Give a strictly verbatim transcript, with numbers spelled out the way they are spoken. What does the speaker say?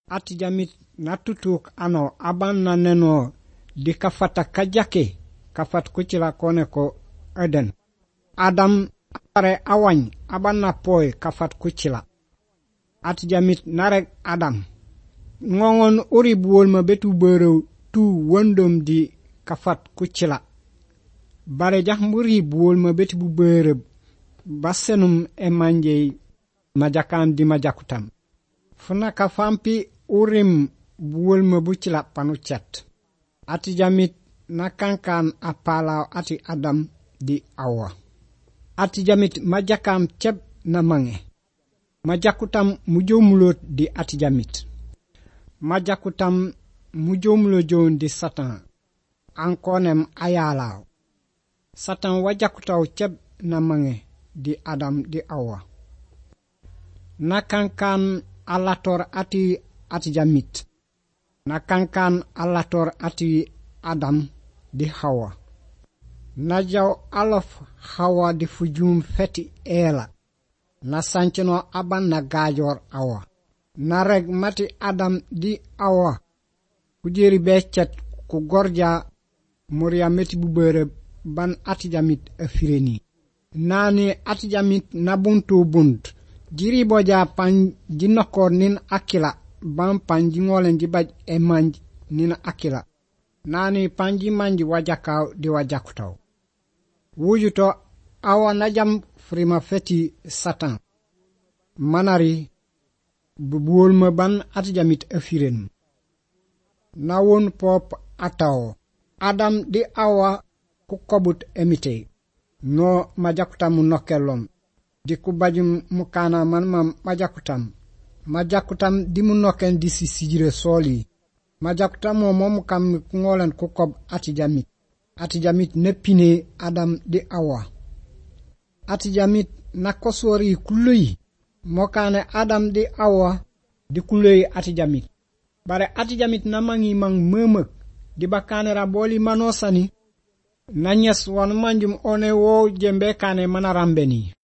ati jamit natutuk ano aban na neno di kafata kajake kafat kuchila kone ko Eden. Adam are awany aban na poy kafat kuchila. Ati jamit narek Adam. Ngongon uri buol ma betu bero tu wondom di kafat kuchila. Bare jah muri buol ma betu bu bero basenum emanje majakan di majakutam. Funa kafampi urim buol ma buchila panuchat. Ati jamit nakankan apala ati Adam di awa. Ati jamit majakam ceb na mange. Majakutam mujomulot di ati jamit. Majakutam mujomulo jon di Satan. Ankonem ayalaw. Satan wajakutaw ceb na mange di Adam di awa. Nakankan alator ati ati jamit. Nakankan alator ati Adam di Hawa. Najaw alof Hawa di fujum feti ela. Na sanchino aban na gajor awa. Nareg mati Adam di awa. Kujeri becet ku gorja muria meti bubere ban atijamit afireni. Nani atijamit nabuntu bunt. Jiri boja pan jinokor nin akila. Ban panji ngolen jibaj e manj nina akila. Nani panji manji wajakaw di wajakutaw. Wujuto awa najam frima feti Satan. Manari bubuol ma ban atijamit afiren. Nawon pop ataw. Adam di awa kukobut emite. No majakutamu nokelom. Di kubajum mukana manma majakutam. Majakutam di munoken di sisijire soli. Majakutam mo mom kam ngolen kukob atijamit. Atijamit nepine Adam di awa. Atijamit nakosori kului. Mokane Adam di awa di kului atijamit. Bare atijamit namangi mang memek. Di bakane raboli manosani. Nanyes wan manjum one wo jembe kane manarambeni.